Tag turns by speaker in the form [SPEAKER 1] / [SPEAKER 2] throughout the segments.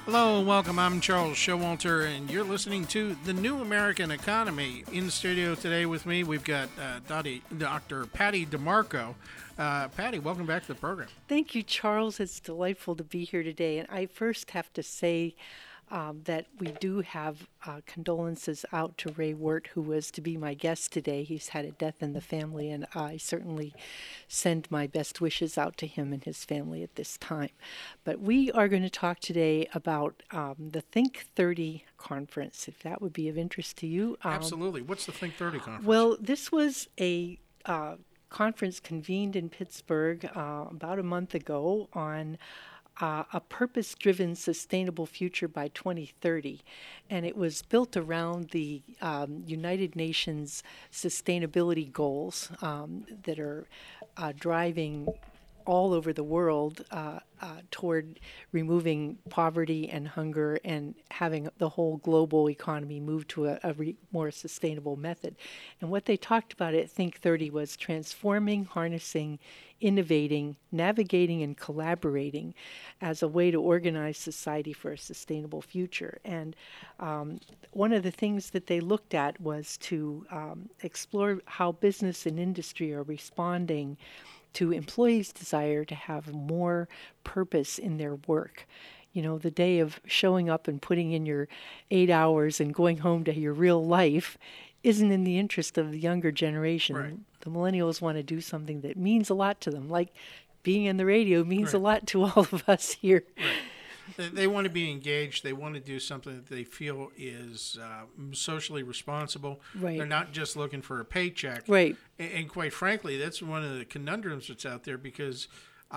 [SPEAKER 1] Hello and welcome. I'm Charles Showalter, and you're listening to The New American Economy. In the studio today with me, we've got Dr. Patty DeMarco. Patty, welcome back to the program.
[SPEAKER 2] Thank you, Charles. It's delightful to be here today. And I first have to say that we do have condolences out to Ray Wirt, who was to be my guest today. He's had a death in the family, and I certainly send my best wishes out to him and his family at this time. But we are going to talk today about the Think 30 conference, if that would be of interest to you.
[SPEAKER 1] Absolutely. What's the Think 30 conference?
[SPEAKER 2] Well, this was a conference convened in Pittsburgh about a month ago on a purpose-driven sustainable future by 2030. And it was built around the United Nations sustainability goals that are driving all over the world toward removing poverty and hunger and having the whole global economy move to a more sustainable method. And what they talked about at Think 30 was transforming, harnessing, innovating, navigating, and collaborating as a way to organize society for a sustainable future. And one of the things that they looked at was to explore how business and industry are responding to employees' desire to have more purpose in their work. You know, the day of showing up and putting in your 8 hours and going home to your real life isn't in the interest of the younger generation.
[SPEAKER 1] Right.
[SPEAKER 2] The millennials want to do something that means a lot to them, like being in the radio means a lot to all of us here.
[SPEAKER 1] Right. They want to be engaged. They want to do something that they feel is socially responsible.
[SPEAKER 2] Right.
[SPEAKER 1] They're not just looking for a paycheck.
[SPEAKER 2] Right.
[SPEAKER 1] And quite frankly, that's one of the conundrums that's out there because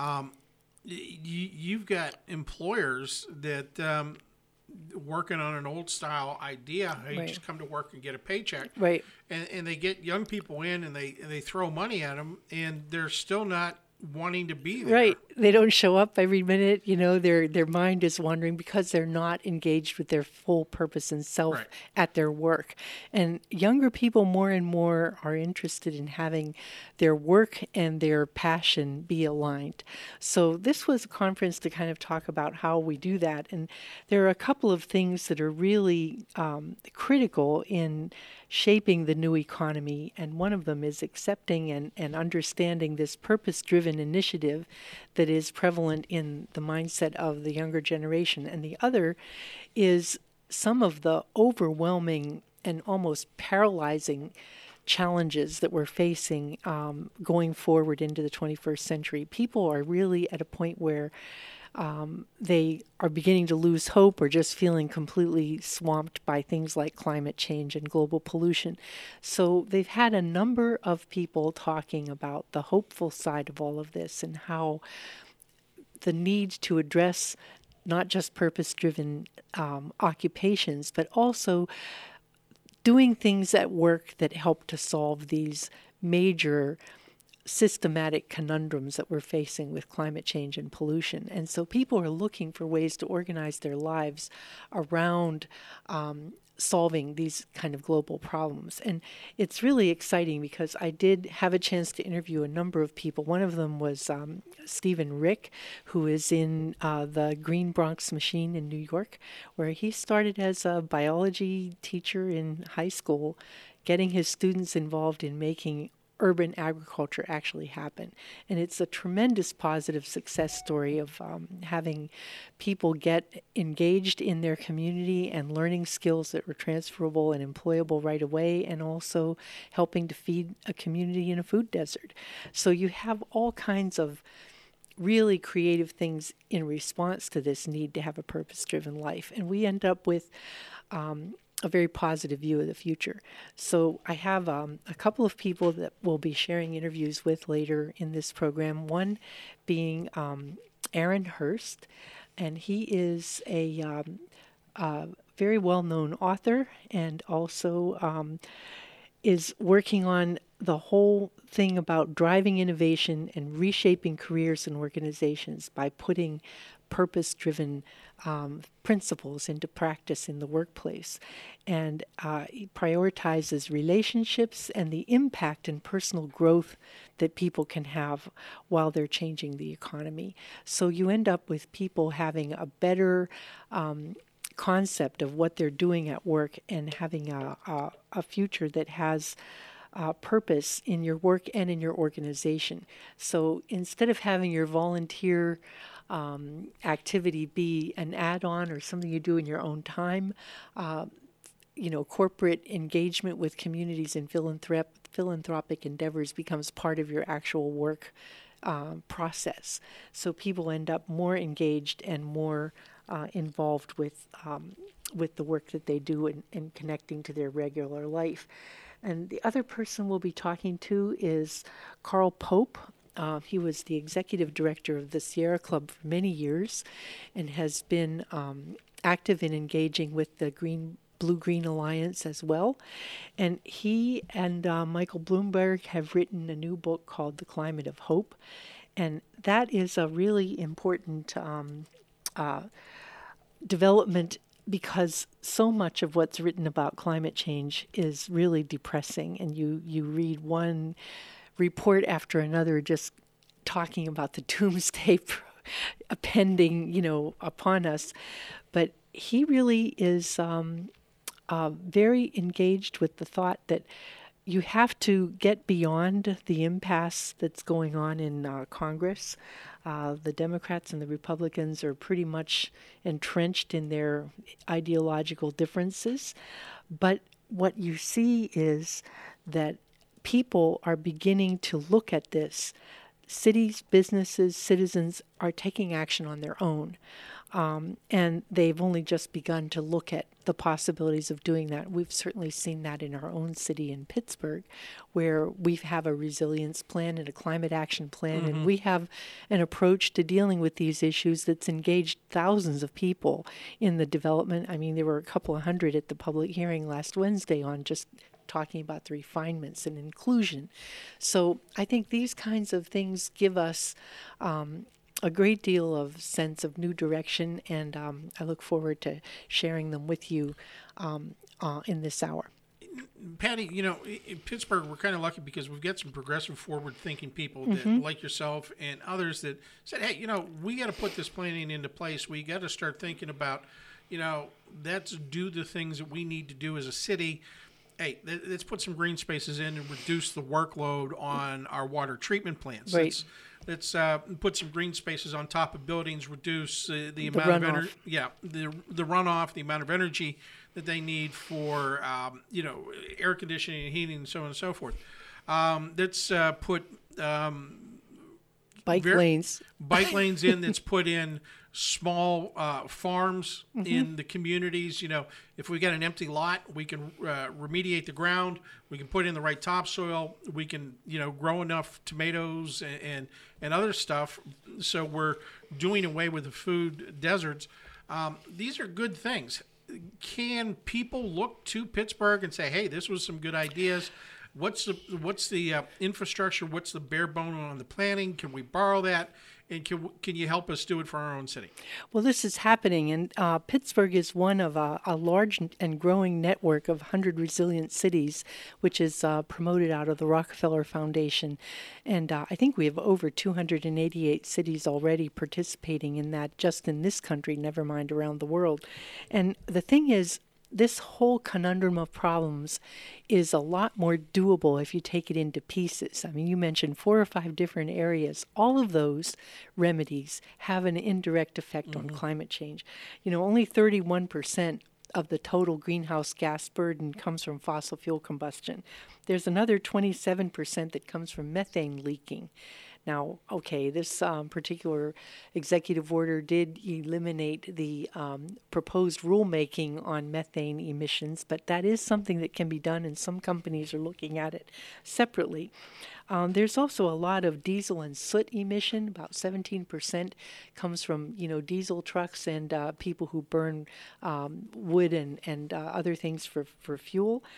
[SPEAKER 1] you've got employers that working on an old style idea. How you just come to work and get a paycheck.
[SPEAKER 2] Right.
[SPEAKER 1] And they get young people in and they throw money at them and they're still not wanting to be there.
[SPEAKER 2] Right. They don't show up every minute. You know, their mind is wandering because they're not engaged with their full purpose and self at their work. And younger people more and more are interested in having their work and their passion be aligned. So this was a conference to kind of talk about how we do that. And there are a couple of things that are really critical in shaping the new economy, and one of them is accepting and understanding this purpose-driven initiative that is prevalent in the mindset of the younger generation. And the other is some of the overwhelming and almost paralyzing challenges that we're facing going forward into the 21st century. People are really at a point where they are beginning to lose hope or just feeling completely swamped by things like climate change and global pollution. So they've had a number of people talking about the hopeful side of all of this and how the need to address not just purpose-driven occupations, but also doing things at work that help to solve these major systematic conundrums that we're facing with climate change and pollution. And so people are looking for ways to organize their lives around solving these kind of global problems. And it's really exciting because I did have a chance to interview a number of people. One of them was Stephen Rick, who is in the Green Bronx Machine in New York, where he started as a biology teacher in high school, getting his students involved in making urban agriculture actually happen. And it's a tremendous positive success story of having people get engaged in their community and learning skills that were transferable and employable right away, and also helping to feed a community in a food desert. So you have all kinds of really creative things in response to this need to have a purpose-driven life. And we end up with a very positive view of the future. So I have a couple of people that we'll be sharing interviews with later in this program, one being Aaron Hurst, and he is a very well-known author and also is working on the whole thing about driving innovation and reshaping careers and organizations by putting purpose-driven principles into practice in the workplace. And he prioritizes relationships and the impact and personal growth that people can have while they're changing the economy. So you end up with people having a better concept of what they're doing at work and having a future that has purpose in your work and in your organization. So instead of having your volunteer activity be an add-on or something you do in your own time, corporate engagement with communities and philanthropic endeavors becomes part of your actual work process. So people end up more engaged and more involved with the work that they do and connecting to their regular life. And the other person we'll be talking to is Carl Pope. He was the executive director of the Sierra Club for many years and has been active in engaging with the Blue-Green Alliance as well. And he and Michael Bloomberg have written a new book called The Climate of Hope. And that is a really important development because so much of what's written about climate change is really depressing. And you read one report after another just talking about the doomsday pending, upon us. But he really is very engaged with the thought that you have to get beyond the impasse that's going on in Congress. The Democrats and the Republicans are pretty much entrenched in their ideological differences. But what you see is that people are beginning to look at this. Cities, businesses, citizens are taking action on their own. And they've only just begun to look at the possibilities of doing that. We've certainly seen that in our own city in Pittsburgh, where we have a resilience plan and a climate action plan, and we have an approach to dealing with these issues that's engaged thousands of people in the development. I mean, there were a couple of hundred at the public hearing last Wednesday on just talking about the refinements and inclusion. So I think these kinds of things give us a great deal of sense of new direction, and I look forward to sharing them with you in this hour.
[SPEAKER 1] Patty, in Pittsburgh, we're kind of lucky because we've got some progressive, forward-thinking people that, like yourself and others that said, hey, we got to put this planning into place. We got to start thinking about, let's do the things that we need to do as a city. Hey, let's put some green spaces in and reduce the workload on our water treatment plants.
[SPEAKER 2] Right.
[SPEAKER 1] Let's put some green spaces on top of buildings, reduce the amount of energy. Yeah, the runoff, the amount of energy that they need for air conditioning and heating and so on and so forth. Let's put
[SPEAKER 2] bike lanes
[SPEAKER 1] in. That's put in small farms in the communities. If we got an empty lot, we can remediate the ground. We can put in the right topsoil. We can grow enough tomatoes and other stuff. So we're doing away with the food deserts. These are good things. Can people look to Pittsburgh and say, "Hey, this was some good ideas"? What's the infrastructure? What's the bare bone on the planning? Can we borrow that? And can you help us do it for our own city?
[SPEAKER 2] Well, this is happening, and Pittsburgh is one of a large and growing network of 100 resilient cities, which is promoted out of the Rockefeller Foundation. And I think we have over 288 cities already participating in that just in this country, never mind around the world. And the thing is, this whole conundrum of problems is a lot more doable if you take it into pieces. I mean, you mentioned 4 or 5 different areas. All of those remedies have an indirect effect on climate change. Only 31% of the total greenhouse gas burden comes from fossil fuel combustion. There's another 27% that comes from methane leaking. Now, okay, this particular executive order did eliminate the proposed rulemaking on methane emissions, but that is something that can be done, and some companies are looking at it separately. There's also a lot of diesel and soot emission. About 17% comes from, diesel trucks and people who burn wood and other things for fuel.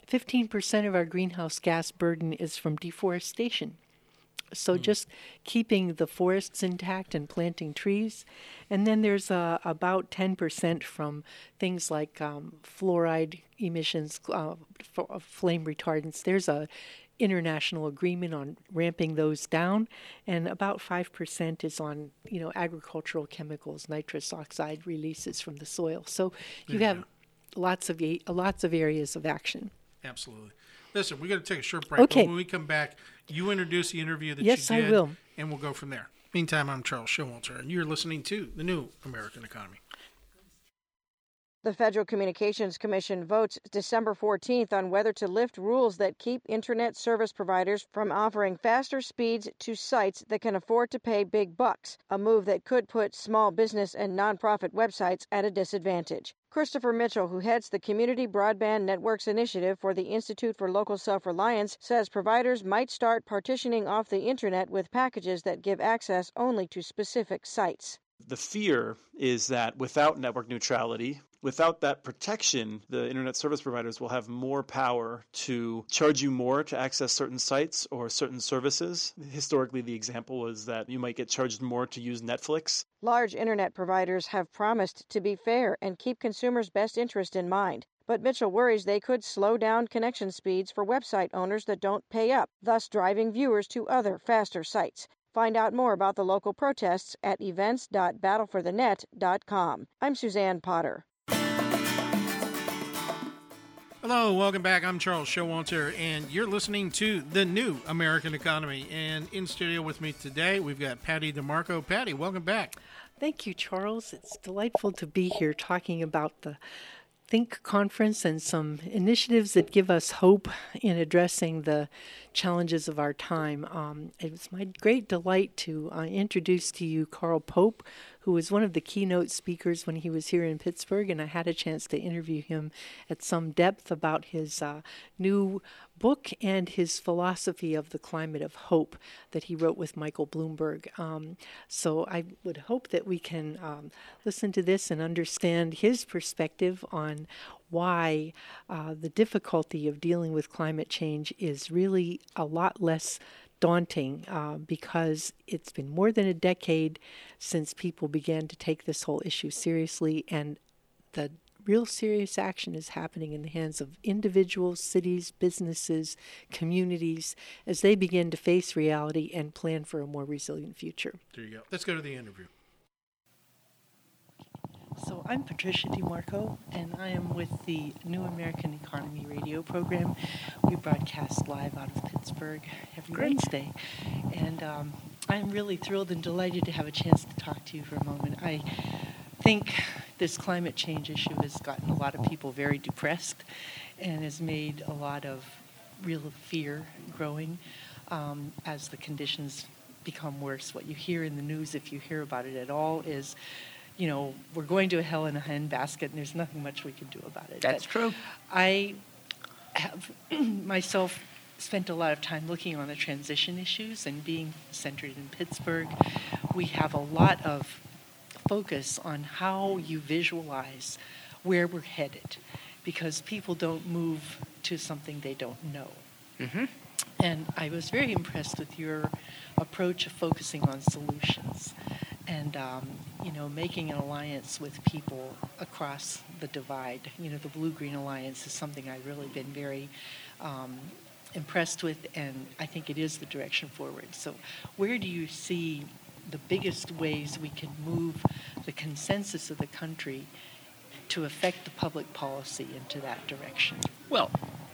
[SPEAKER 2] 15% of our greenhouse gas burden is from deforestation. So just keeping the forests intact and planting trees. And then there's about 10% from things like fluoride emissions, flame retardants. There's a international agreement on ramping those down, and about 5% is on, agricultural chemicals, nitrous oxide releases from the soil. So you have lots of areas of action.
[SPEAKER 1] Absolutely. Listen, we got to take a short break.
[SPEAKER 2] Okay.
[SPEAKER 1] But when we come back, you introduce the interview that
[SPEAKER 2] Yes,
[SPEAKER 1] you did.
[SPEAKER 2] I will.
[SPEAKER 1] And we'll go from there. Meantime, I'm Charles Showalter, and you're listening to The New American Economy.
[SPEAKER 3] The Federal Communications Commission votes December 14th on whether to lift rules that keep Internet service providers from offering faster speeds to sites that can afford to pay big bucks, a move that could put small business and nonprofit websites at a disadvantage. Christopher Mitchell, who heads the Community Broadband Networks Initiative for the Institute for Local Self-Reliance, says providers might start partitioning off the Internet with packages that give access only to specific sites.
[SPEAKER 4] The fear is that without network neutrality, without that protection, the internet service providers will have more power to charge you more to access certain sites or certain services. Historically, the example was that you might get charged more to use Netflix.
[SPEAKER 3] Large internet providers have promised to be fair and keep consumers' best interest in mind. But Mitchell worries they could slow down connection speeds for website owners that don't pay up, thus driving viewers to other, faster sites. Find out more about the local protests at events.battleforthenet.com. I'm Suzanne Potter.
[SPEAKER 1] Hello, welcome back. I'm Charles Showalter, and you're listening to The New American Economy. And in studio with me today, we've got Patty DeMarco. Patty, welcome back.
[SPEAKER 2] Thank you, Charles. It's delightful to be here talking about the Think Conference and some initiatives that give us hope in addressing the challenges of our time. It was my great delight to introduce to you Carl Pope, who was one of the keynote speakers when he was here in Pittsburgh, and I had a chance to interview him at some depth about his new book and his philosophy of the climate of hope that he wrote with Michael Bloomberg. So I would hope that we can listen to this and understand his perspective on why the difficulty of dealing with climate change is really a lot less daunting because it's been more than a decade since people began to take this whole issue seriously, and the real serious action is happening in the hands of individuals, cities, businesses, communities, as they begin to face reality and plan for a more resilient future.
[SPEAKER 1] There you go. Let's go to the interview.
[SPEAKER 2] So I'm Patricia DeMarco, and I am with the New American Economy radio program. We broadcast live out of Pittsburgh every Wednesday. And I'm really thrilled and delighted to have a chance to talk to you for a moment. I think this climate change issue has gotten a lot of people very depressed and has made a lot of real fear growing as the conditions become worse. What you hear in the news, if you hear about it at all, is we're going to a hell in a handbasket, and there's nothing much we can do about it.
[SPEAKER 5] That's true.
[SPEAKER 2] I have myself spent a lot of time looking on the transition issues, and being centered in Pittsburgh, we have a lot of focus on how you visualize where we're headed, because people don't move to something they don't know.
[SPEAKER 5] Mm-hmm.
[SPEAKER 2] And I was very impressed with your approach of focusing on solutions and, making an alliance with people across the divide. The Blue-Green Alliance is something I've really been very impressed with, and I think it is the direction forward. So where do you see the biggest ways we can move the consensus of the country to affect the public policy into that direction?
[SPEAKER 5] Well,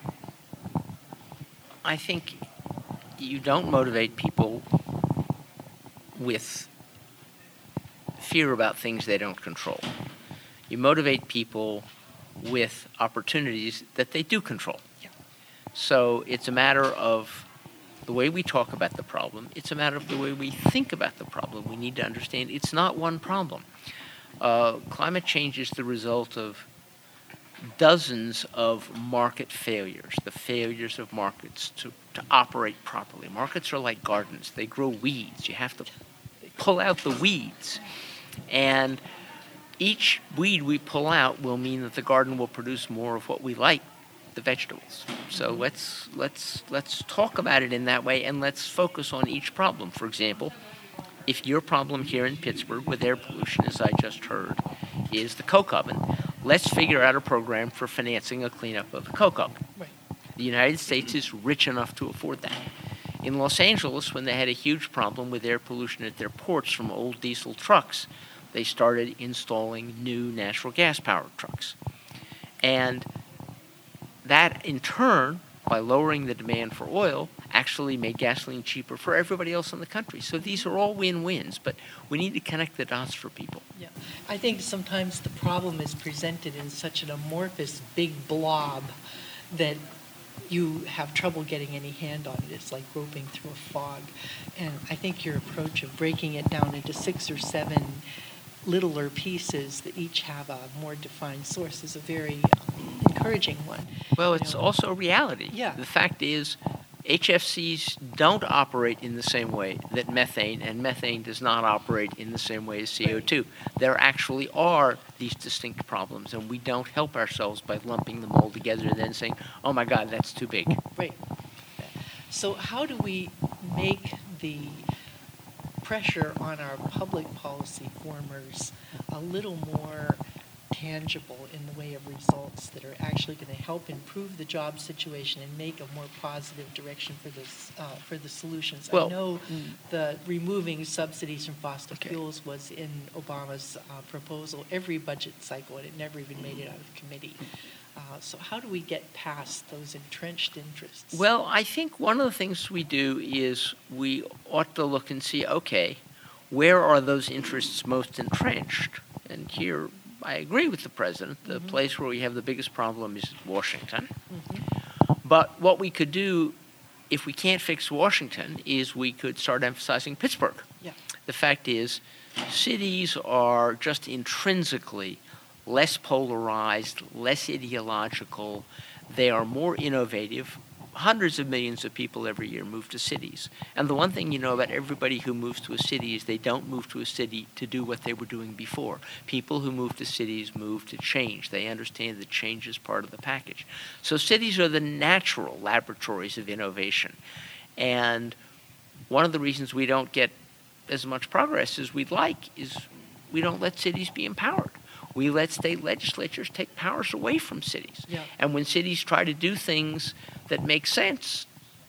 [SPEAKER 5] I think you don't motivate people with fear about things they don't control. You motivate people with opportunities that they do control.
[SPEAKER 2] Yeah.
[SPEAKER 5] So it's a matter of the way we talk about the problem. It's a matter of the way we think about the problem. We need to understand it's not one problem. Climate change is the result of dozens of market failures, the failures of markets to operate properly. Markets are like gardens. They grow weeds. You have to pull out the weeds. And each weed we pull out will mean that the garden will produce more of what we like, the vegetables. So let's talk about it in that way, and let's focus on each problem. For example, if your problem here in Pittsburgh with air pollution, as I just heard, is the coke oven, let's figure out a program for financing a cleanup of the coke oven.
[SPEAKER 2] Right.
[SPEAKER 5] The United States is rich enough to afford that. In Los Angeles, when they had a huge problem with air pollution at their ports from old diesel trucks, they started installing new natural gas-powered trucks. And that, in turn, by lowering the demand for oil, actually made gasoline cheaper for everybody else in the country. So these are all win-wins, but we need to connect the dots for people.
[SPEAKER 2] Yeah, I think sometimes the problem is presented in such an amorphous big blob that you have trouble getting any hand on it. It's like groping through a fog. And I think your approach of breaking it down into 6 or 7 littler pieces that each have a more defined source is a very encouraging one.
[SPEAKER 5] Well, it's also a reality.
[SPEAKER 2] Yeah.
[SPEAKER 5] The fact is, HFCs don't operate in the same way that methane, and methane does not operate in the same way as CO2. Right. There actually are these distinct problems, and we don't help ourselves by lumping them all together and then saying, oh my God, that's too big.
[SPEAKER 2] Right. So how do we make the pressure on our public policy formers a little more tangible in the way of results that are actually going to help improve the job situation and make a more positive direction for the solutions?
[SPEAKER 5] Well,
[SPEAKER 2] I know the removing subsidies from fossil fuels was in Obama's proposal every budget cycle, and it never even made it out of committee. So how do we get past those entrenched interests?
[SPEAKER 5] Well, I think one of the things we do is we ought to look and see, okay, where are those interests most entrenched? And here I agree with the president. The place where we have the biggest problem is Washington. But what we could do, if we can't fix Washington, is we could start emphasizing Pittsburgh.
[SPEAKER 2] Yeah.
[SPEAKER 5] The fact is, cities are just intrinsically less polarized, less ideological. They are more innovative. Hundreds of millions of people every year move to cities. And the one thing you know about everybody who moves to a city is they don't move to a city to do what they were doing before. People who move to cities move to change. They understand that change is part of the package. So cities are the natural laboratories of innovation. And one of the reasons we don't get as much progress as we'd like is we don't let cities be empowered. We let state legislatures take powers away from cities.
[SPEAKER 2] Yeah.
[SPEAKER 5] And when cities try to do things that make sense,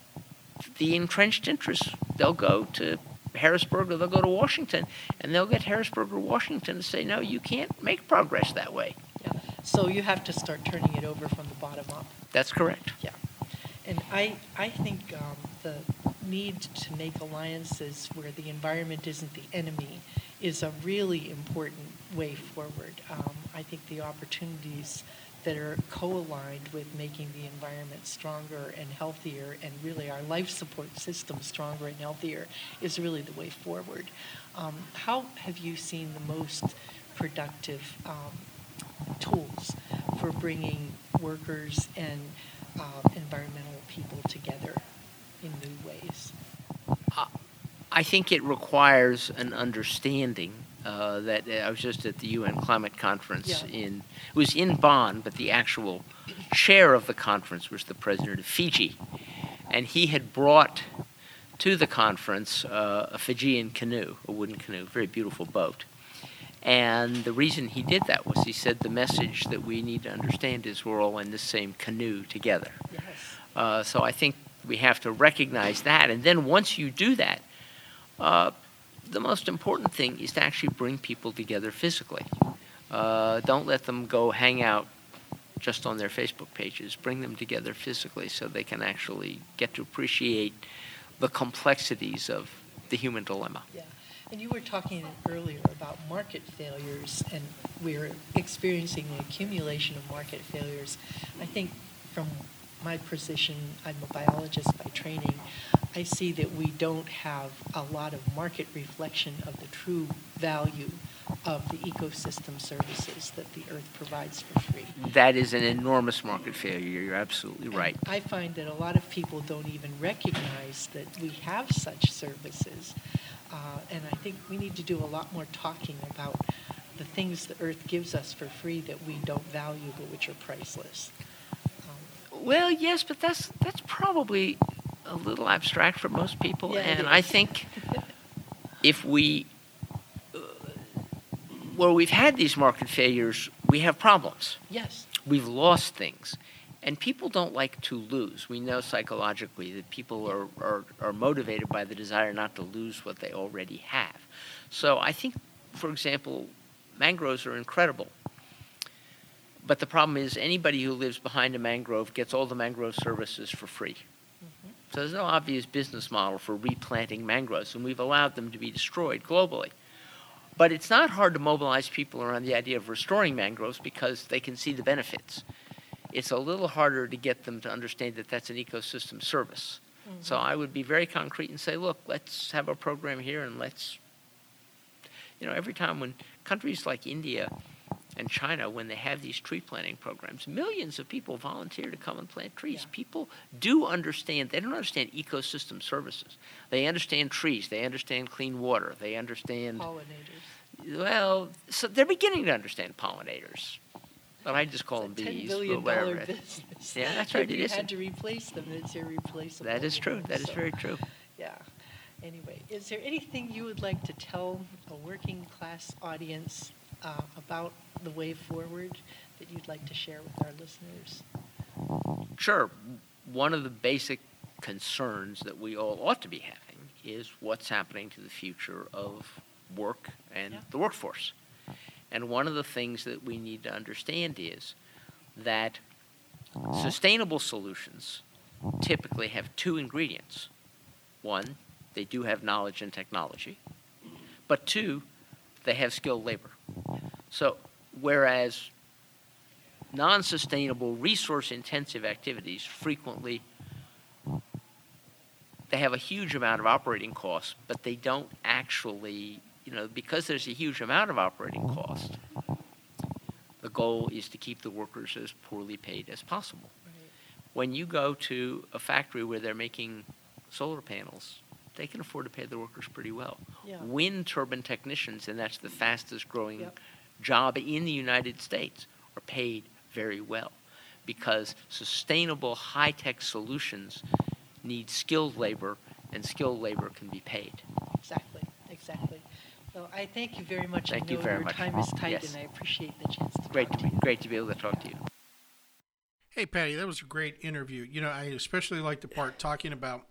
[SPEAKER 5] the entrenched interests, they'll go to Harrisburg or they'll go to Washington, and they'll get Harrisburg or Washington to say, no, you can't make progress that way.
[SPEAKER 2] Yeah. So you have to start turning it over from the bottom up.
[SPEAKER 5] That's correct.
[SPEAKER 2] Yeah. And I think the need to make alliances where the environment isn't the enemy is a really important way forward. I think the opportunities that are co-aligned with making the environment stronger and healthier, and really our life support system stronger and healthier, is really the way forward. How have you seen the most productive tools for bringing workers and environmental people together in new ways?
[SPEAKER 5] I think it requires an understanding that I was just at the UN Climate Conference it was in Bonn, but the actual chair of the conference was the president of Fiji. And he had brought to the conference a Fijian canoe, a wooden canoe, very beautiful boat. And the reason he did that was he said the message that we need to understand is we're all in the same canoe together.
[SPEAKER 2] Yes.
[SPEAKER 5] So I think we have to recognize that. And then once you do that, the most important thing is to actually bring people together physically. Don't let them go hang out just on their Facebook pages. Bring them together physically so they can actually get to appreciate the complexities of the human dilemma.
[SPEAKER 2] Yeah. And you were talking earlier about market failures, and we're experiencing an accumulation of market failures. I think from my position, I'm a biologist by training, I see that we don't have a lot of market reflection of the true value of the ecosystem services that the earth provides for free.
[SPEAKER 5] That is an enormous market failure. You're absolutely right.
[SPEAKER 2] And I find that a lot of people don't even recognize that we have such services. And I think we need to do a lot more talking about the things the earth gives us for free that we don't value but which are priceless.
[SPEAKER 5] Well, yes, but that's probably a little abstract for most people,
[SPEAKER 2] Yeah,
[SPEAKER 5] and I think if we, where we've had these market failures, we have problems.
[SPEAKER 2] Yes.
[SPEAKER 5] We've lost things, and people don't like to lose. We know psychologically that people are motivated by the desire not to lose what they already have. So I think, for example, mangroves are incredible. But the problem is anybody who lives behind a mangrove gets all the mangrove services for free. So there's no obvious business model for replanting mangroves, and we've allowed them to be destroyed globally. But it's not hard to mobilize people around the idea of restoring mangroves because they can see the benefits. It's a little harder to get them to understand that that's an ecosystem service. So I would be very concrete and say, look, let's have a program here, and let's, every time when countries like India and China, when they have these tree planting programs, millions of people volunteer to come and plant trees. Yeah. People do understand. They don't understand ecosystem services. They understand trees. They understand clean water. They understand
[SPEAKER 2] pollinators.
[SPEAKER 5] Well, so they're beginning to understand pollinators. But I just call them bees.
[SPEAKER 2] $10 billion business.
[SPEAKER 5] Yeah, that's right.
[SPEAKER 2] If you had to replace them, it's irreplaceable.
[SPEAKER 5] That is true. That is very true.
[SPEAKER 2] Yeah. Anyway, is there anything you would like to tell a working class audience about the way forward that you'd like to share with our listeners?
[SPEAKER 5] Sure. One of the basic concerns that we all ought to be having is what's happening to the future of work and the workforce. And one of the things that we need to understand is that sustainable solutions typically have two ingredients. One, they do have knowledge and technology. But two, they have skilled labor. So whereas non-sustainable, resource-intensive activities frequently, they have a huge amount of operating costs, but they don't actually, because there's a huge amount of operating cost, the goal is to keep the workers as poorly paid as possible. Right. When you go to a factory where they're making solar panels, they can afford to pay the workers pretty well. Yeah. Wind turbine technicians, and that's the fastest growing job in the United States, are paid very well because sustainable high-tech solutions need skilled labor, and skilled labor can be paid.
[SPEAKER 2] Exactly. So I thank you very much.
[SPEAKER 5] Thank you very much.
[SPEAKER 2] Your time is tight, and I appreciate the chance to talk to you.
[SPEAKER 5] Great to be able to talk to you.
[SPEAKER 1] Hey, Patty, that was a great interview. I especially like the part talking about,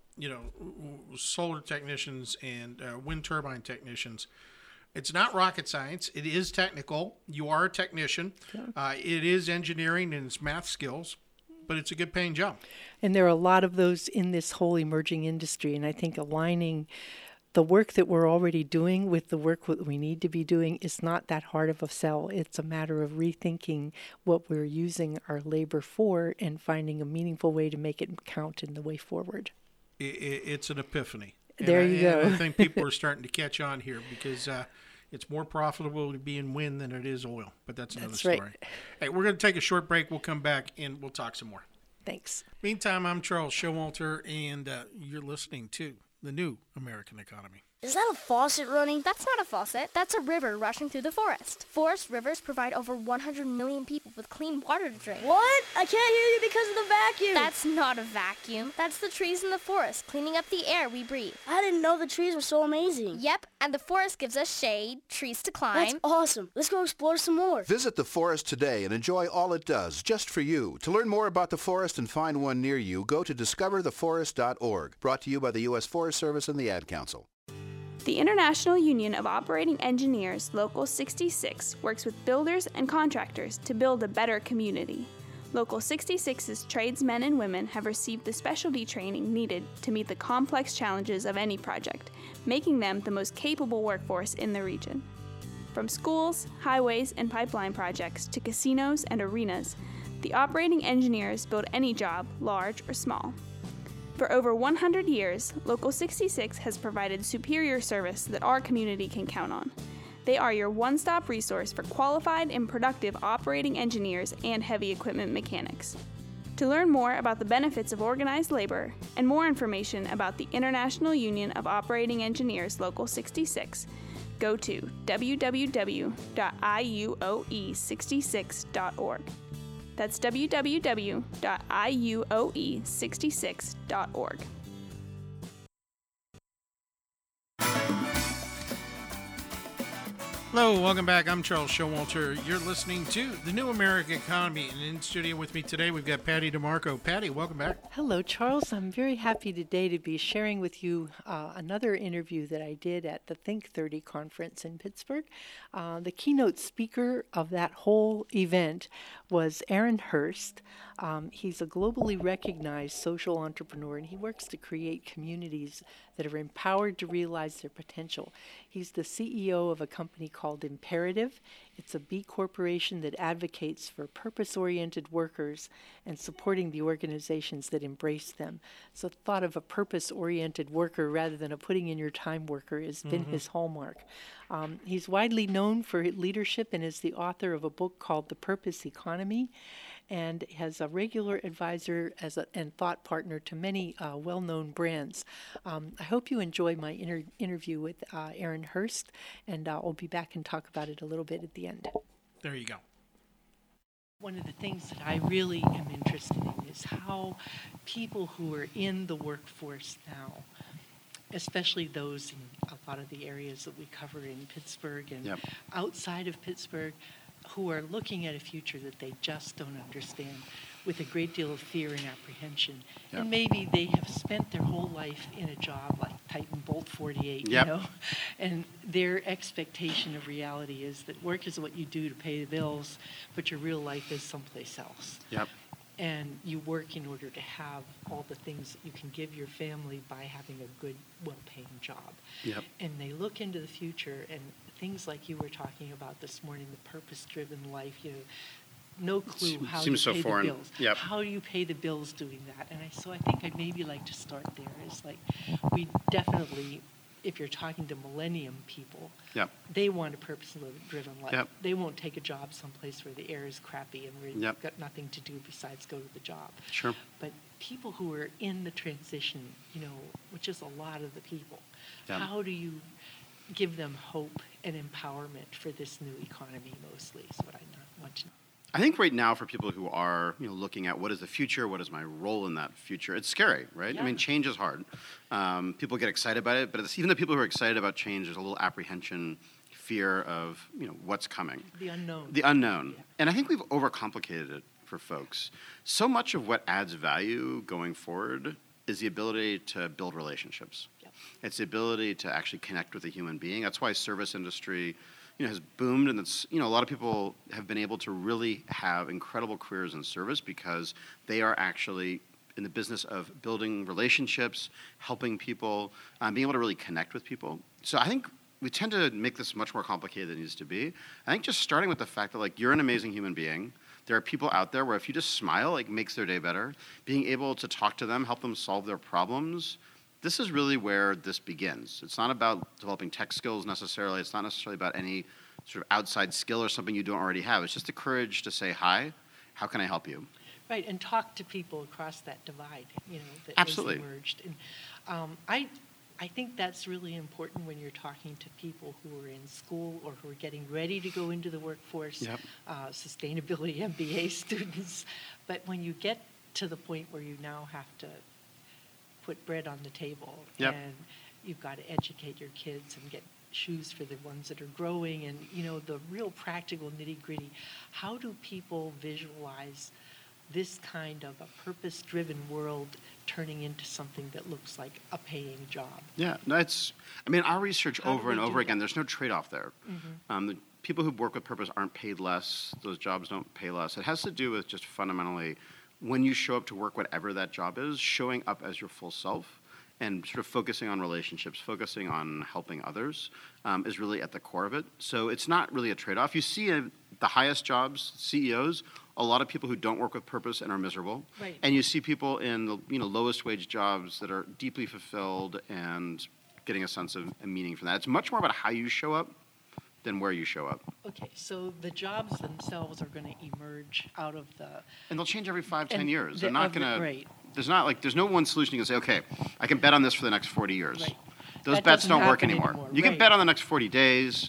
[SPEAKER 1] solar technicians and wind turbine technicians. It's not rocket science. It is technical. You are a technician. Yeah. It is engineering and it's math skills, but it's a good paying job.
[SPEAKER 2] And there are a lot of those in this whole emerging industry. And I think aligning the work that we're already doing with the work that we need to be doing is not that hard of a sell. It's a matter of rethinking what we're using our labor for and finding a meaningful way to make it count in the way forward.
[SPEAKER 1] It's an epiphany.
[SPEAKER 2] There you go.
[SPEAKER 1] I think people are starting to catch on here because it's more profitable to be in wind than it is oil. But that's another story.
[SPEAKER 2] Right.
[SPEAKER 1] Hey, we're going to take a short break. We'll come back and we'll talk some more.
[SPEAKER 2] Thanks.
[SPEAKER 1] Meantime, I'm Charles Showalter, and you're listening to The New American Economy.
[SPEAKER 6] Is that a faucet running?
[SPEAKER 7] That's not a faucet. That's a river rushing through the forest. Forest rivers provide over 100 million people with clean water to drink.
[SPEAKER 6] What? I can't hear you because of the vacuum.
[SPEAKER 7] That's not a vacuum. That's the trees in the forest cleaning up the air we breathe.
[SPEAKER 6] I didn't know the trees were so amazing.
[SPEAKER 7] Yep, and the forest gives us shade, trees to climb.
[SPEAKER 6] That's awesome. Let's go explore some more.
[SPEAKER 8] Visit the forest today and enjoy all it does, just for you. To learn more about the forest and find one near you, go to discovertheforest.org. Brought to you by the U.S. Forest Service and the Ad Council.
[SPEAKER 9] The International Union of Operating Engineers, Local 66, works with builders and contractors to build a better community. Local 66's tradesmen and women have received the specialty training needed to meet the complex challenges of any project, making them the most capable workforce in the region. From schools, highways, and pipeline projects to casinos and arenas, the operating engineers build any job, large or small. For over 100 years, Local 66 has provided superior service that our community can count on. They are your one-stop resource for qualified and productive operating engineers and heavy equipment mechanics. To learn more about the benefits of organized labor and more information about the International Union of Operating Engineers Local 66, go to www.iuoe66.org. That's www.iuoe66.org.
[SPEAKER 1] Hello, welcome back. I'm Charles Showalter. You're listening to The New American Economy. And in studio with me today, we've got Patty DeMarco. Patty, welcome back.
[SPEAKER 2] Hello, Charles. I'm very happy today to be sharing with you another interview that I did at the Think 30 conference in Pittsburgh. The keynote speaker of that whole event was Aaron Hurst. He's a globally recognized social entrepreneur, and he works to create communities that are empowered to realize their potential. He's the CEO of a company called Imperative. It's a B corporation that advocates for purpose-oriented workers and supporting the organizations that embrace them. So the thought of a purpose-oriented worker rather than a putting in your time worker has been his hallmark. He's widely known for leadership and is the author of a book called The Purpose Economy, and has a regular advisor and thought partner to many well-known brands. I hope you enjoy my interview with Aaron Hurst, and I'll be back and talk about it a little bit at the end.
[SPEAKER 1] There you go.
[SPEAKER 2] One of the things that I really am interested in is how people who are in the workforce now, especially those in a lot of the areas that we cover in Pittsburgh and outside of Pittsburgh, who are looking at a future that they just don't understand with a great deal of fear and apprehension. And maybe they have spent their whole life in a job like Titan Bolt 48, you know, and their expectation of reality is that work is what you do to pay the bills, but your real life is someplace else. And you work in order to have all the things that you can give your family by having a good, well-paying job. And they look into the future, and things like you were talking about this morning, the purpose-driven life, you know, no clue how to pay the bills. How do you pay the bills doing that? And so I think I'd maybe like to start there. Is like, we definitely, if you're talking to millennium people, they want a purpose-driven life. They won't take a job someplace where the air is crappy and where you've got nothing to do besides go to the job. But people who are in the transition, you know, which is a lot of the people, how do you give them hope and empowerment for this new economy mostly is what I want to know.
[SPEAKER 10] I think right now for people who are, you know, looking at what is the future, what is my role in that future, it's scary, right? I mean, change is hard. People get excited about it, but even the people who are excited about change, there's a little apprehension, fear of, you know, what's coming.
[SPEAKER 2] The unknown.
[SPEAKER 10] The unknown. And I think we've overcomplicated it for folks. So much of what adds value going forward is the ability to build relationships. It's the ability to actually connect with a human being. That's why service industry, you know, has boomed, and it's, you know, a lot of people have been able to really have incredible careers in service because they are actually in the business of building relationships, helping people, being able to really connect with people. So I think we tend to make this much more complicated than it needs to be. I think just starting with the fact that, like, you're an amazing human being. There are people out there where if you just smile, like, makes their day better. Being able to talk to them, help them solve their problems. This is really where this begins. It's not about developing tech skills necessarily. It's not necessarily about any sort of outside skill or something you don't already have. It's just the courage to say, hi, how can I help you?
[SPEAKER 2] Right, and talk to people across that divide, you know, that
[SPEAKER 10] Absolutely.
[SPEAKER 2] has emerged. And I think that's really important when you're talking to people who are in school or who are getting ready to go into the workforce, sustainability MBA students. But when you get to the point where you now have to put bread on the table and you've got to educate your kids and get shoes for the ones that are growing and, you know, the real practical nitty-gritty, how do people visualize this kind of a purpose-driven world turning into something that looks like a paying job?
[SPEAKER 10] Yeah, no, it's, I mean, our research over and over again, there's no trade-off there. The people who work with purpose aren't paid less. Those jobs don't pay less. It has to do with just fundamentally when you show up to work, whatever that job is, showing up as your full self and sort of focusing on relationships, focusing on helping others is really at the core of it. So it's not really a trade-off. You see the highest jobs, CEOs, a lot of people who don't work with purpose and are miserable.
[SPEAKER 2] Right.
[SPEAKER 10] And you see people in the, you know, lowest wage jobs that are deeply fulfilled and getting a sense of a meaning from that. It's much more about how you show up than where you show up.
[SPEAKER 2] Okay, so the jobs themselves are going to emerge out of the...
[SPEAKER 10] And they'll change every 5-10 years. They're not going to...
[SPEAKER 2] Right.
[SPEAKER 10] There's no one solution you can say, okay, I can bet on this for the next 40 years.
[SPEAKER 2] Right.
[SPEAKER 10] Those
[SPEAKER 2] That
[SPEAKER 10] bets
[SPEAKER 2] doesn't
[SPEAKER 10] don't work
[SPEAKER 2] happen
[SPEAKER 10] anymore.
[SPEAKER 2] anymore.
[SPEAKER 10] You can
[SPEAKER 2] Right.
[SPEAKER 10] bet on the next 40 days.
[SPEAKER 2] Yeah.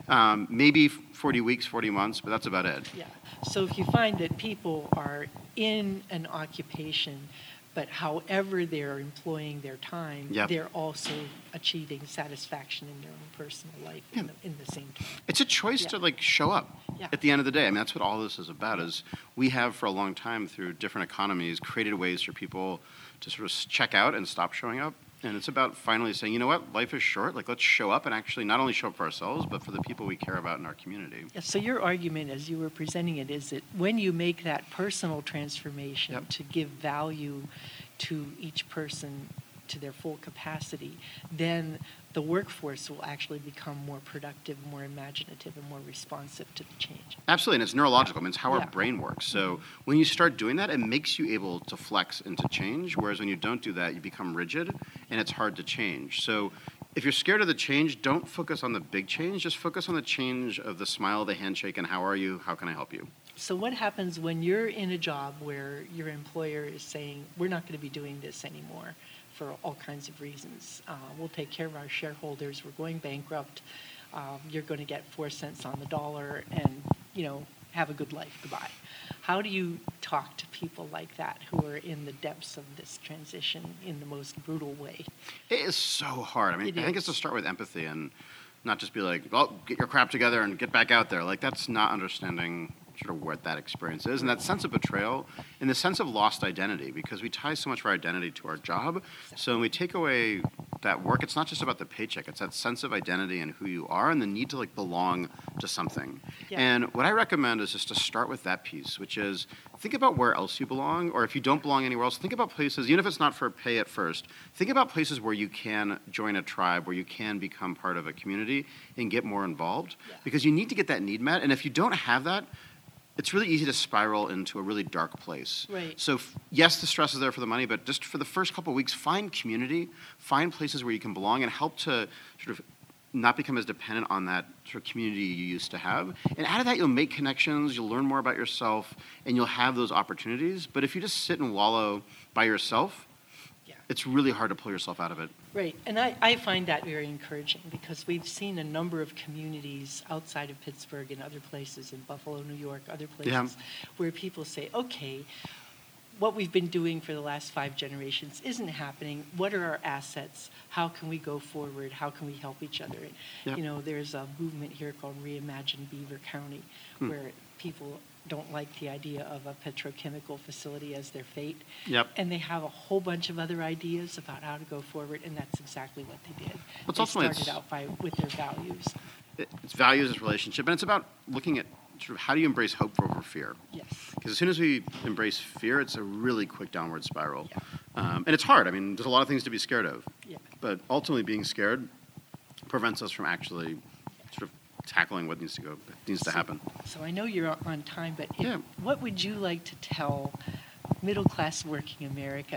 [SPEAKER 10] Maybe 40 weeks, 40 months, but that's about it.
[SPEAKER 2] Yeah. So if you find that people are in an occupation, but however they're employing their time, they're also achieving satisfaction in their own personal life in the same time.
[SPEAKER 10] It's a choice to like show up at the end of the day. I mean, that's what all this is about. Is we have for a long time through different economies created ways for people to sort of check out and stop showing up. And it's about finally saying, you know what, life is short. Like, let's show up and actually not only show up for ourselves, but for the people we care about in our community.
[SPEAKER 2] Yeah, so your argument, as you were presenting it, is that when you make that personal transformation to give value to each person to their full capacity, then the workforce will actually become more productive, more imaginative, and more responsive to the change.
[SPEAKER 10] Absolutely, and it's neurological. I mean, it's how our brain works. So when you start doing that, it makes you able to flex and to change, whereas when you don't do that, you become rigid, and it's hard to change. So if you're scared of the change, don't focus on the big change. Just focus on the change of the smile, the handshake, and how are you? How can I help you?
[SPEAKER 2] So what happens when you're in a job where your employer is saying, we're not going to be doing this anymore for all kinds of reasons. We'll take care of our shareholders. We're going bankrupt. You're going to get 4 cents on the dollar and, have a good life. Goodbye. How do you talk to people like that who are in the depths of this transition in the most brutal way?
[SPEAKER 10] It is so hard. I mean, I think it's to start with empathy and not just be like, well, get your crap together and get back out there. Like, that's not understanding sort of what that experience is, and that sense of betrayal and the sense of lost identity, because we tie so much of our identity to our job. So when we take away that work, it's not just about the paycheck, it's that sense of identity and who you are and the need to like belong to something. And what I recommend is just to start with that piece, which is think about where else you belong, or if you don't belong anywhere else, think about places, even if it's not for pay at first, think about places where you can join a tribe, where you can become part of a community and get more involved, because you need to get that need met. And if you don't have that, it's really easy to spiral into a really dark place.
[SPEAKER 2] Right.
[SPEAKER 10] So yes, the stress is there for the money, but just for the first couple of weeks, find community, find places where you can belong, and help to sort of not become as dependent on that sort of community you used to have. And out of that, you'll make connections, you'll learn more about yourself, and you'll have those opportunities. But if you just sit and wallow by yourself, it's really hard to pull yourself out of it.
[SPEAKER 2] Right, and I find that very encouraging, because we've seen a number of communities outside of Pittsburgh and other places, in Buffalo, New York, other places, where people say, okay, what we've been doing for the last 5 generations isn't happening. What are our assets? How can we go forward? How can we help each other? And, there's a movement here called Reimagine Beaver County, where people don't like the idea of a petrochemical facility as their fate. And they have a whole bunch of other ideas about how to go forward, and that's exactly what they did. They started out with their values.
[SPEAKER 10] It's values, it's relationship, and it's about looking at sort of how do you embrace hope over fear. Because as soon as we embrace fear, it's a really quick downward spiral. And it's hard. I mean, there's a lot of things to be scared of. But ultimately being scared prevents us from actually sort of tackling what needs to happen.
[SPEAKER 2] So I know you're on time, but what would you like to tell middle-class working America,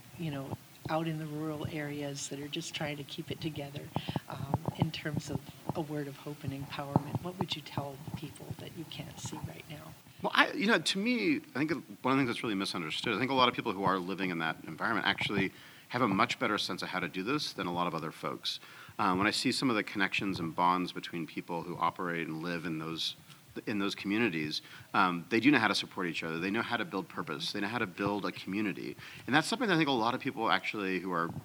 [SPEAKER 2] out in the rural areas that are just trying to keep it together, in terms of a word of hope and empowerment? What would you tell people that you can't see right now?
[SPEAKER 10] Well, to me, I think one of the things that's really misunderstood, I think a lot of people who are living in that environment actually have a much better sense of how to do this than a lot of other folks. When I see some of the connections and bonds between people who operate and live in those communities, they do know how to support each other. They know how to build purpose. They know how to build a community. And that's something that I think a lot of people actually who are,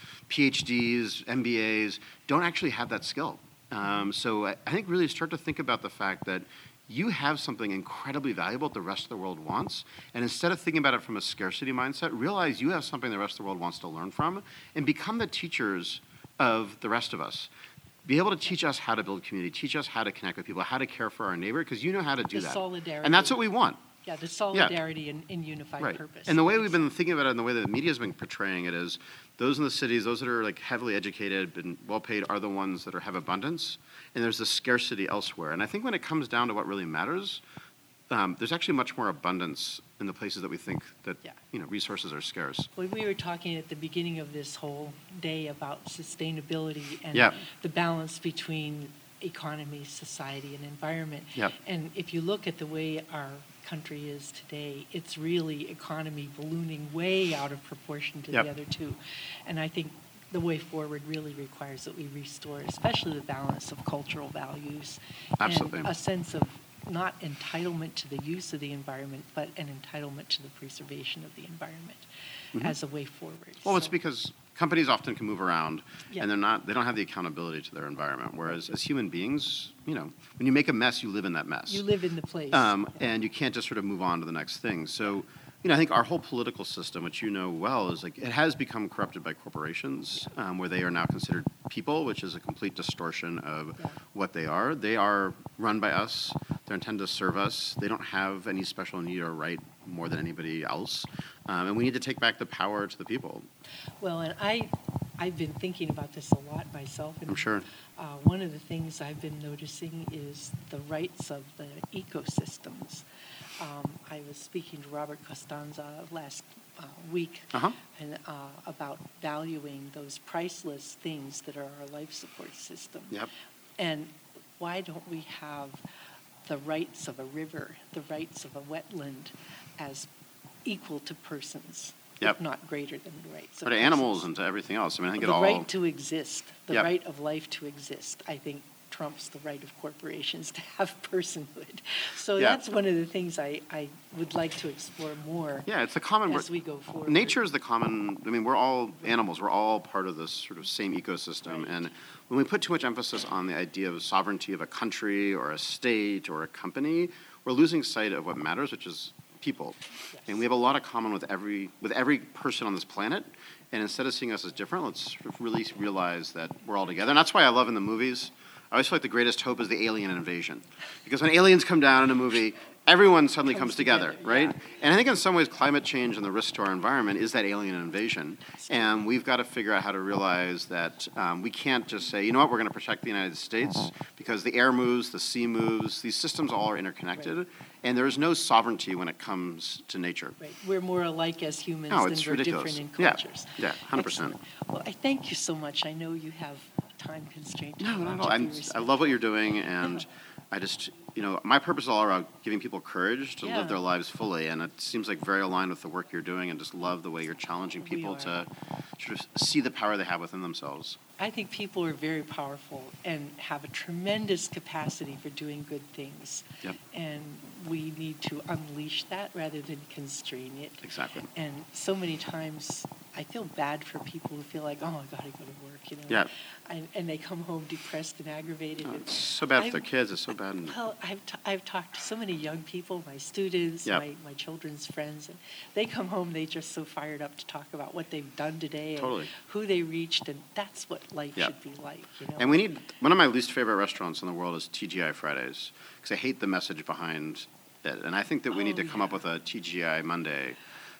[SPEAKER 10] PhDs, MBAs, don't actually have that skill. So I think really start to think about the fact that you have something incredibly valuable that the rest of the world wants. And instead of thinking about it from a scarcity mindset, realize you have something the rest of the world wants to learn from, and become the teachers of the rest of us. Be able to teach us how to build community, teach us how to connect with people, how to care for our neighbor, because you know how to do that.
[SPEAKER 2] Solidarity.
[SPEAKER 10] And that's what we want.
[SPEAKER 2] Yeah, the solidarity and unified purpose.
[SPEAKER 10] And the way we've been thinking about it and the way that the media has been portraying it is those in the cities, those that are like heavily educated and well paid are the ones that have abundance, and there's this scarcity elsewhere. And I think when it comes down to what really matters, there's actually much more abundance in the places that we think that resources are scarce.
[SPEAKER 2] Well, we were talking at the beginning of this whole day about sustainability and the balance between economy, society, and environment. And if you look at the way our country is today, it's really economy ballooning way out of proportion to the other two. And I think the way forward really requires that we restore, especially the balance of cultural values.
[SPEAKER 10] Absolutely.
[SPEAKER 2] And a sense of not entitlement to the use of the environment, but an entitlement to the preservation of the environment as a way forward.
[SPEAKER 10] Well, it's because companies often can move around,
[SPEAKER 2] Yeah.
[SPEAKER 10] and they don't have the accountability to their environment. Whereas as human beings, when you make a mess, you live in that mess.
[SPEAKER 2] You live in the place.
[SPEAKER 10] And you can't just sort of move on to the next thing. So, I think our whole political system, which you know well, is like it has become corrupted by corporations, where they are now considered people, which is a complete distortion of what they are. They are run by us. They're intended to serve us. They don't have any special need or right more than anybody else. And we need to take back the power to the people.
[SPEAKER 2] Well, and I've been thinking about this a lot myself. And,
[SPEAKER 10] I'm sure.
[SPEAKER 2] One of the things I've been noticing is the rights of the ecosystems. I was speaking to Robert Costanza last week and about valuing those priceless things that are our life support system.
[SPEAKER 10] Yep.
[SPEAKER 2] And why don't we have the rights of a river, the rights of a wetland as equal to persons, if not greater than the rights of
[SPEAKER 10] Or to
[SPEAKER 2] persons.
[SPEAKER 10] animals and to everything else. I think
[SPEAKER 2] the right to exist, the right of life to exist, I think trumps the right of corporations to have personhood. So that's one of the things I would like to explore more.
[SPEAKER 10] Yeah, it's the common
[SPEAKER 2] as we go forward.
[SPEAKER 10] Nature is the common. We're all animals. We're all part of this sort of same ecosystem. And when we put too much emphasis on the idea of sovereignty of a country or a state or a company, we're losing sight of what matters, which is people. Yes. And we have a lot of common with every person on this planet. And instead of seeing us as different, let's really realize that we're all together. And that's why I love in the movies. I always feel like the greatest hope is the alien invasion. Because when aliens come down in a movie, everyone suddenly comes together, right? Yeah. And I think in some ways climate change and the risk to our environment is that alien invasion. And we've got to figure out how to realize that we can't just say, we're going to protect the United States because the air moves, the sea moves, these systems all are interconnected. Right. And there is no sovereignty when it comes to nature.
[SPEAKER 2] Right. We're more alike as humans than we're
[SPEAKER 10] ridiculous.
[SPEAKER 2] Different in cultures.
[SPEAKER 10] Yeah, 100%.
[SPEAKER 2] Excellent. Well, I thank you so much. I know you have time constraint.
[SPEAKER 10] No, not at all. I love what you're doing, and I just, my purpose is all around giving people courage to live their lives fully, and it seems like very aligned with the work you're doing, and just love the way you're challenging people to sort of see the power they have within themselves.
[SPEAKER 2] I think people are very powerful and have a tremendous capacity for doing good things.
[SPEAKER 10] Yep.
[SPEAKER 2] And we need to unleash that rather than constrain it.
[SPEAKER 10] Exactly.
[SPEAKER 2] And so many times I feel bad for people who feel like, oh, I got to go to work,
[SPEAKER 10] Yeah.
[SPEAKER 2] And they come home depressed and aggravated.
[SPEAKER 10] Oh, it's so bad for their kids. It's so bad.
[SPEAKER 2] Well, I've talked to so many young people, my students, my children's friends, and they come home, they just so fired up to talk about what they've done today and who they reached, and that's what life should be like.
[SPEAKER 10] And we need, one of my least favorite restaurants in the world is TGI Fridays, because I hate the message behind it. And I think that we need to come up with a TGI Monday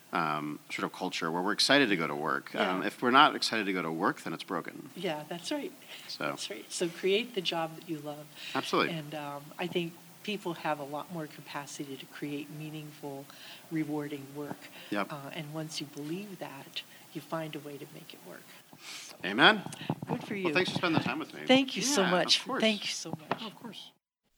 [SPEAKER 10] sort of culture where we're excited to go to work. If we're not excited to go to work, then it's broken.
[SPEAKER 2] Yeah, that's right.
[SPEAKER 10] So.
[SPEAKER 2] That's right. So create the job that you love.
[SPEAKER 10] Absolutely.
[SPEAKER 2] And I think people have a lot more capacity to create meaningful, rewarding work.
[SPEAKER 10] Yep.
[SPEAKER 2] And once you believe that, you find a way to make it work. So,
[SPEAKER 10] Amen.
[SPEAKER 2] Good for you.
[SPEAKER 10] Well, thanks for spending the time with me.
[SPEAKER 2] Thank you so much.
[SPEAKER 10] Of course.
[SPEAKER 2] Thank you so much.
[SPEAKER 10] Oh, of course.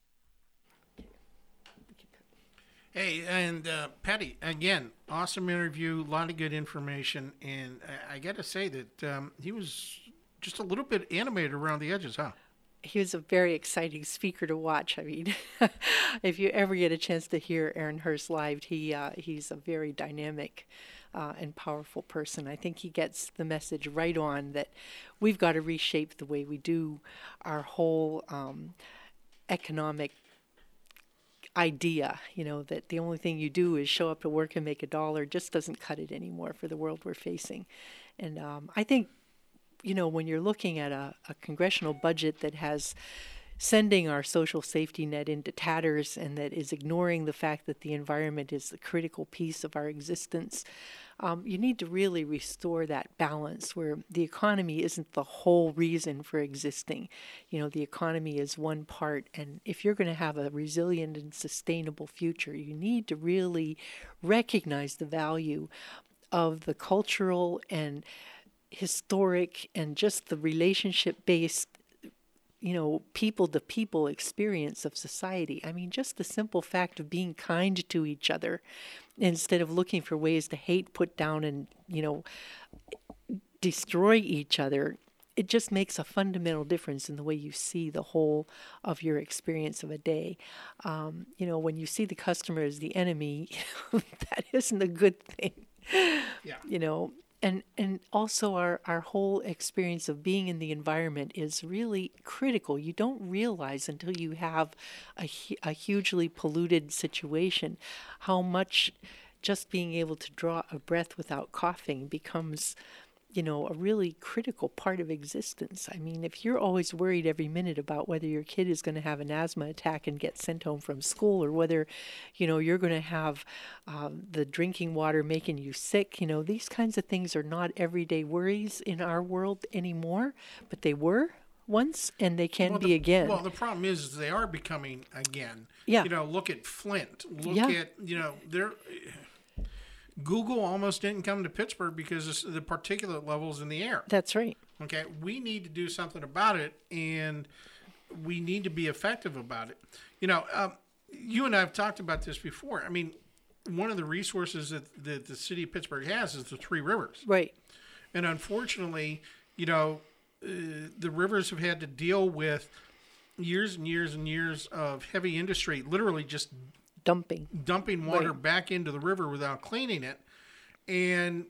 [SPEAKER 1] Hey, and Patty, again, awesome interview, a lot of good information, and I got to say that he was just a little bit animated around the edges, huh?
[SPEAKER 2] He was a very exciting speaker to watch. I mean, if you ever get a chance to hear Aaron Hurst live, he's a very dynamic and powerful person. I think he gets the message right on that we've got to reshape the way we do our whole economic idea, that the only thing you do is show up to work and make a dollar just doesn't cut it anymore for the world we're facing. And I think, when you're looking at a congressional budget that has sending our social safety net into tatters and that is ignoring the fact that the environment is the critical piece of our existence, you need to really restore that balance where the economy isn't the whole reason for existing. The economy is one part, and if you're going to have a resilient and sustainable future, you need to really recognize the value of the cultural and historic and just the relationship-based people-to-people experience of society. I mean, just the simple fact of being kind to each other instead of looking for ways to hate, put down, and, destroy each other, it just makes a fundamental difference in the way you see the whole of your experience of a day. When you see the customer as the enemy, that isn't a good thing. Yeah. And also our whole experience of being in the environment is really critical. You don't realize until you have a hugely polluted situation how much just being able to draw a breath without coughing becomes a really critical part of existence. I mean, if you're always worried every minute about whether your kid is going to have an asthma attack and get sent home from school, or whether, you're going to have the drinking water making you sick, these kinds of things are not everyday worries in our world anymore, but they were once, and they can be again.
[SPEAKER 1] Well, the problem is they are becoming again.
[SPEAKER 2] Yeah.
[SPEAKER 1] Look at Flint. Look at, they're... Google almost didn't come to Pittsburgh because of the particulate levels in the air.
[SPEAKER 2] That's right.
[SPEAKER 1] Okay, we need to do something about it, and we need to be effective about it. You and I have talked about this before. I mean, one of the resources that the city of Pittsburgh has is the Three Rivers.
[SPEAKER 2] Right.
[SPEAKER 1] And unfortunately, the rivers have had to deal with years and years and years of heavy industry, literally just dumping water back into the river without cleaning it, and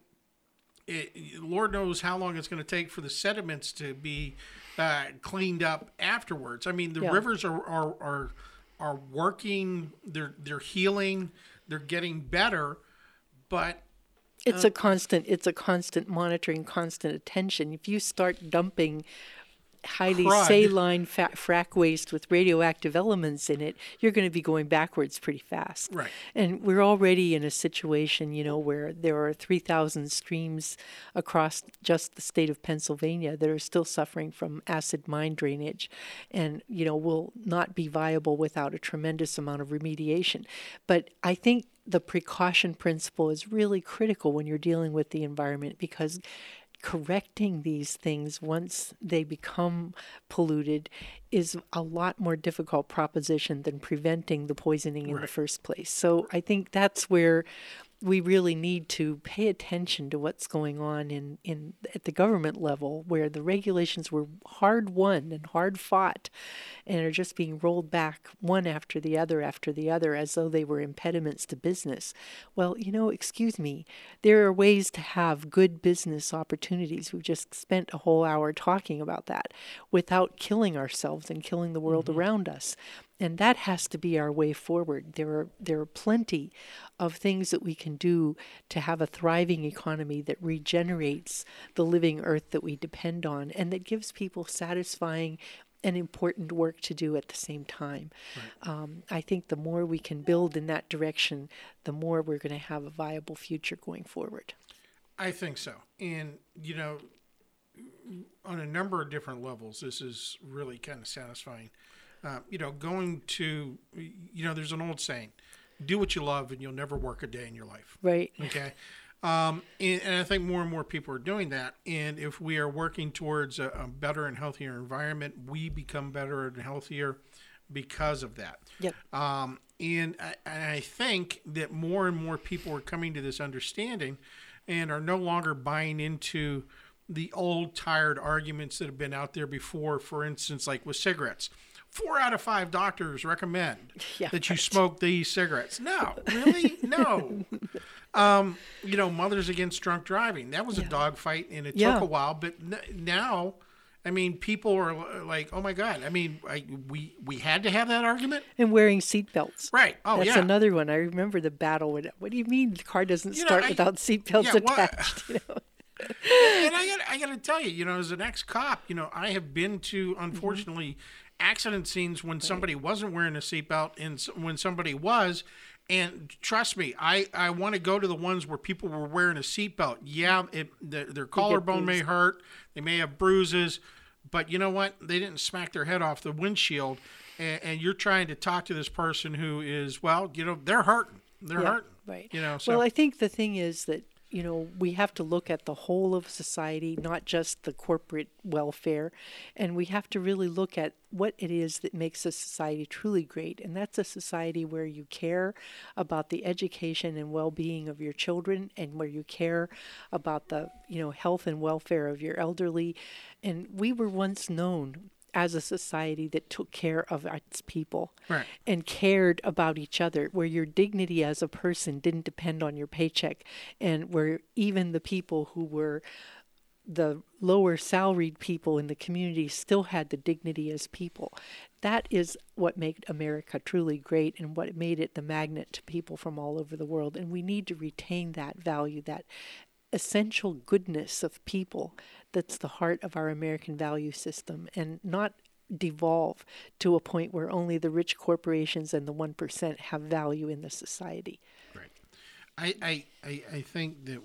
[SPEAKER 1] Lord knows how long it's going to take for the sediments to be cleaned up afterwards. I mean, the rivers are working, they're healing, they're getting better, but
[SPEAKER 2] it's a constant monitoring, constant attention. If you start dumping highly saline frac waste with radioactive elements in it, you're going to be going backwards pretty fast.
[SPEAKER 1] Right.
[SPEAKER 2] And we're already in a situation, where there are 3,000 streams across just the state of Pennsylvania that are still suffering from acid mine drainage and, will not be viable without a tremendous amount of remediation. But I think the precaution principle is really critical when you're dealing with the environment, because correcting these things once they become polluted is a lot more difficult proposition than preventing the poisoning in the first place. So I think that's where we really need to pay attention to what's going on at the government level, where the regulations were hard won and hard fought and are just being rolled back one after the other as though they were impediments to business. Well, excuse me, there are ways to have good business opportunities. We've just spent a whole hour talking about that without killing ourselves and killing the world around us. And that has to be our way forward. There are plenty of things that we can do to have a thriving economy that regenerates the living earth that we depend on, and that gives people satisfying and important work to do at the same time. Right. I think the more we can build in that direction, the more we're going to have a viable future going forward.
[SPEAKER 1] I think so. And, on a number of different levels, this is really kind of satisfying. Going to, there's an old saying, do what you love and you'll never work a day in your life.
[SPEAKER 2] Right.
[SPEAKER 1] Okay. And I think more and more people are doing that. And if we are working towards a better and healthier environment, we become better and healthier because of that.
[SPEAKER 2] Yep.
[SPEAKER 1] And I think that more and more people are coming to this understanding and are no longer buying into the old tired arguments that have been out there before, for instance, like with cigarettes. 4 out of 5 doctors recommend that you smoke these cigarettes. No, really? No. Mothers Against Drunk Driving. That was a dogfight, and it took a while. But now, I mean, people are like, oh, my God. I mean, we had to have that argument?
[SPEAKER 2] And wearing seatbelts.
[SPEAKER 1] Right. Oh,
[SPEAKER 2] That's another one. I remember the battle. What do you mean the car doesn't start without seatbelts attached?
[SPEAKER 1] And I got to tell you, as an ex-cop, I have been to, unfortunately, accident scenes when somebody wasn't wearing a seatbelt and when somebody was. And trust me, I want to go to the ones where people were wearing a seatbelt. Yeah, their collarbone may hurt. They may have bruises. But you know what? They didn't smack their head off the windshield. And you're trying to talk to this person who is, they're hurting. They're hurting.
[SPEAKER 2] Right.
[SPEAKER 1] So.
[SPEAKER 2] Well, I think the thing is that we have to look at the whole of society, not just the corporate welfare, and we have to really look at what it is that makes a society truly great. And that's a society where you care about the education and well-being of your children, and where you care about the, health and welfare of your elderly. And we were once known as a society that took care of its people, right, and cared about each other, where your dignity as a person didn't depend on your paycheck, and where even the people who were the lower salaried people in the community still had the dignity as people. That is what made America truly great, and what made it the magnet to people from all over the world. And we need to retain that value, that essential goodness of people that's the heart of our American value system, and not devolve to a point where only the rich corporations and the 1% have value in the society.
[SPEAKER 1] Right. I think that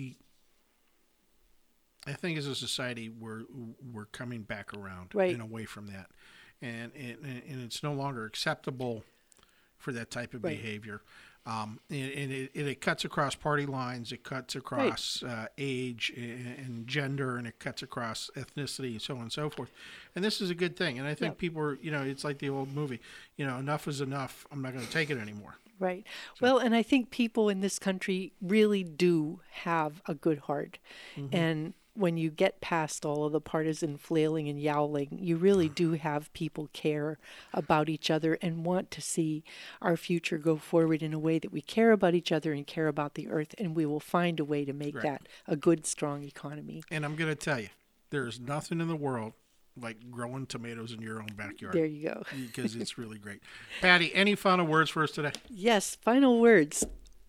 [SPEAKER 1] I think as a society we're coming back around, right, and away from that, and it's no longer acceptable for that type of right behavior. And it cuts across party lines, it cuts across right age and gender, and it cuts across ethnicity, and so on and so forth. And this is a good thing. And I think people are, it's like the old movie, enough is enough. I'm not going to take it anymore.
[SPEAKER 2] Right. So. Well, and I think people in this country really do have a good heart. Mm-hmm. And when you get past all of the partisan flailing and yowling, you really do have people care about each other and want to see our future go forward in a way that we care about each other and care about the earth, and we will find a way to make right that a good, strong economy.
[SPEAKER 1] And I'm going to tell you, there's nothing in the world like growing tomatoes in your own backyard.
[SPEAKER 2] There you go.
[SPEAKER 1] Because it's really great. Patty, any final words for us today?
[SPEAKER 2] Yes, final words.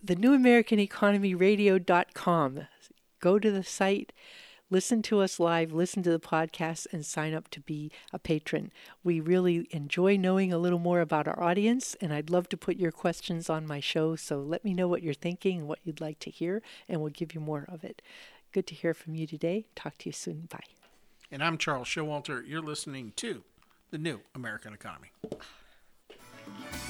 [SPEAKER 2] TheNewAmericanEconomyRadio.com. Go to the site. Listen to us live, listen to the podcast, and sign up to be a patron. We really enjoy knowing a little more about our audience, and I'd love to put your questions on my show, so let me know what you're thinking and what you'd like to hear, and we'll give you more of it. Good to hear from you today. Talk to you soon. Bye.
[SPEAKER 1] And I'm Charles Showalter. You're listening to The New American Economy.